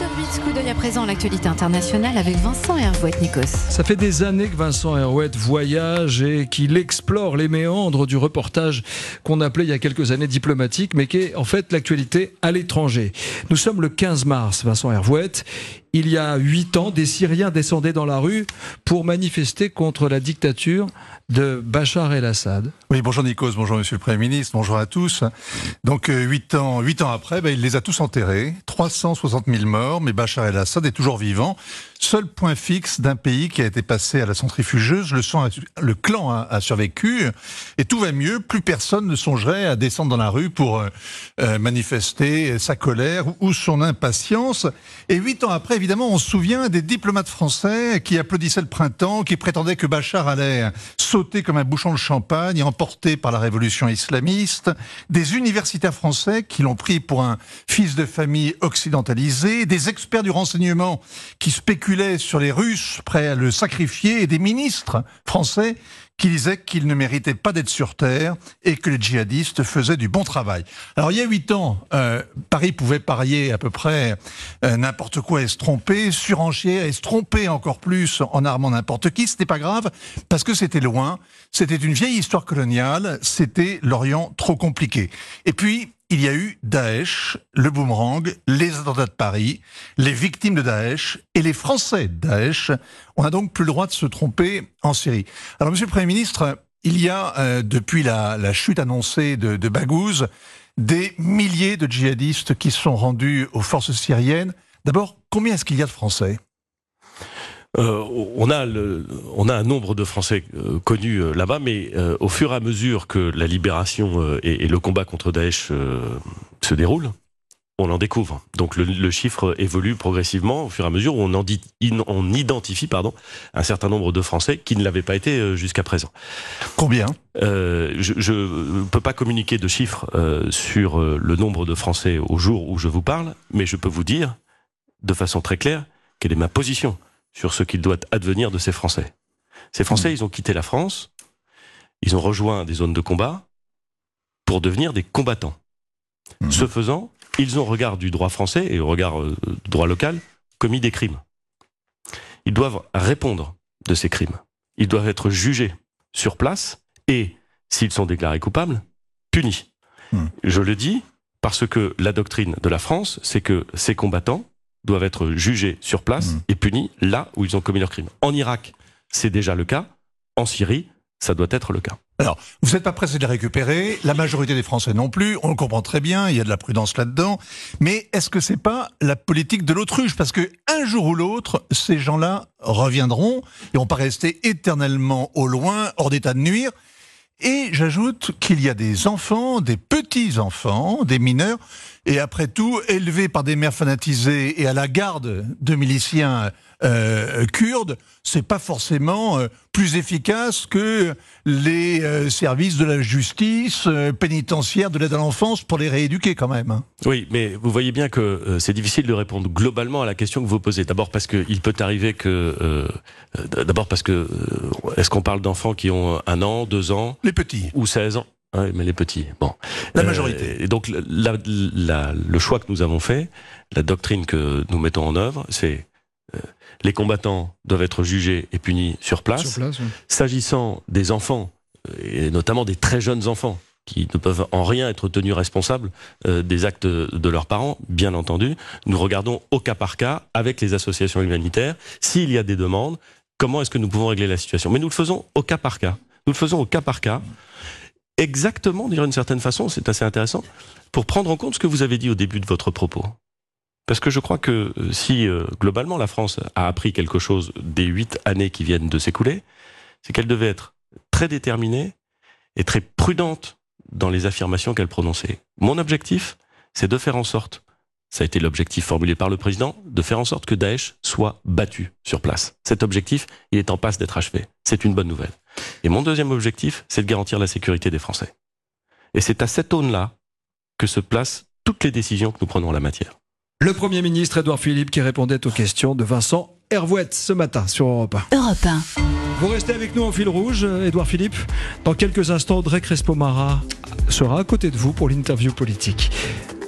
8h08, coup d'œil à présent à l'actualité internationale avec Vincent Hervouet, Nikos. Ça fait des années que Vincent Hervouet voyage et qu'il explore les méandres du reportage qu'on appelait il y a quelques années diplomatique, mais qui est en fait l'actualité à l'étranger. Nous sommes le 15 mars, Vincent Hervouet. Il y a 8 ans, des Syriens descendaient dans la rue pour manifester contre la dictature de Bachar el-Assad. Oui, bonjour Nikos, bonjour Monsieur le Premier ministre, bonjour à tous. Donc 8 ans après, il les a tous enterrés, 360 000 morts, mais Bachar el-Assad est toujours vivant. Seul point fixe d'un pays qui a été passé à la centrifugeuse, le clan a survécu et tout va mieux. Plus personne ne songerait à descendre dans la rue pour manifester sa colère ou son impatience. Et 8 ans après, évidemment, on se souvient des diplomates français qui applaudissaient le printemps, qui prétendaient que Bachar allait sauter comme un bouchon de champagne, emporté par la révolution islamiste, des universitaires français qui l'ont pris pour un fils de famille occidentalisé, des experts du renseignement qui spéculaient sur les Russes prêts à le sacrifier, et des ministres français qui disaient qu'il ne méritait pas d'être sur terre et que les djihadistes faisaient du bon travail. Alors il y a 8 ans, Paris pouvait parier à peu près n'importe quoi et se tromper, surenchère et se tromper encore plus en armant n'importe qui. C'était pas grave parce que c'était loin, c'était une vieille histoire coloniale, c'était l'Orient trop compliqué. Et puis il y a eu Daesh, le boomerang, les attentats de Paris, les victimes de Daesh et les Français de Daesh. On n'a donc plus le droit de se tromper en Syrie. Alors, Monsieur le Premier ministre, il y a, depuis la chute annoncée de Baghouz, des milliers de djihadistes qui sont rendus aux forces syriennes. D'abord, combien est-ce qu'il y a de Français ? On a un nombre de Français connus là-bas, mais au fur et à mesure que la libération et le combat contre Daesh se déroulent, on en découvre. Donc le chiffre évolue progressivement au fur et à mesure où on identifie un certain nombre de Français qui ne l'avaient pas été jusqu'à présent. Combien ? Je ne peux pas communiquer de chiffres sur le nombre de Français au jour où je vous parle, mais je peux vous dire de façon très claire quelle est ma position sur ce qu'il doit advenir de ces Français. Ces Français, ils ont quitté la France, ils ont rejoint des zones de combat pour devenir des combattants. Ce faisant, ils ont, au regard du droit français et au regard du droit local, commis des crimes. Ils doivent répondre de ces crimes. Ils doivent être jugés sur place et, s'ils sont déclarés coupables, punis. Je le dis parce que la doctrine de la France, c'est que ces combattants doivent être jugés sur place et punis là où ils ont commis leurs crimes. En Irak, c'est déjà le cas. En Syrie, ça doit être le cas. Alors, vous n'êtes pas pressé de les récupérer, la majorité des Français non plus, on le comprend très bien, il y a de la prudence là-dedans, mais est-ce que c'est pas la politique de l'autruche ? Parce que un jour ou l'autre, ces gens-là reviendront et vont pas rester éternellement au loin, hors d'état de nuire. Et j'ajoute qu'il y a des enfants, des petits-enfants, des mineurs, et après tout, élevés par des mères fanatisées et à la garde de miliciens kurdes, c'est pas forcément plus efficace que les services de la justice pénitentiaire, de l'aide à l'enfance pour les rééduquer quand même. Oui, mais vous voyez bien que c'est difficile de répondre globalement à la question que vous posez. D'abord parce qu'il peut arriver que... est-ce qu'on parle d'enfants qui ont 1 an, 2 ans ? Les petits. Ou 16 ans ? Oui, mais les petits, bon. La majorité. Et donc, le choix que nous avons fait, la doctrine que nous mettons en œuvre, c'est les combattants doivent être jugés et punis sur place. Oui. S'agissant des enfants, et notamment des très jeunes enfants, qui ne peuvent en rien être tenus responsables des actes de leurs parents, bien entendu, nous regardons au cas par cas, avec les associations humanitaires, s'il y a des demandes, comment est-ce que nous pouvons régler la situation. Mais nous le faisons au cas par cas. Nous le faisons au cas par cas. Exactement, d'une certaine façon, c'est assez intéressant, pour prendre en compte ce que vous avez dit au début de votre propos. Parce que je crois que si, globalement, la France a appris quelque chose des 8 années qui viennent de s'écouler, c'est qu'elle devait être très déterminée et très prudente dans les affirmations qu'elle prononçait. Mon objectif, c'est de faire en sorte, ça a été l'objectif formulé par le président, de faire en sorte que Daesh soit battu sur place. Cet objectif, il est en passe d'être achevé. C'est une bonne nouvelle. Et mon deuxième objectif, c'est de garantir la sécurité des Français. Et c'est à cette aune-là que se placent toutes les décisions que nous prenons en la matière. Le Premier ministre Édouard Philippe qui répondait aux questions de Vincent Hervouet ce matin sur Europe 1. Europe 1. Vous restez avec nous en fil rouge, Édouard Philippe. Dans quelques instants, Audrey Crespo-Mara sera à côté de vous pour l'interview politique.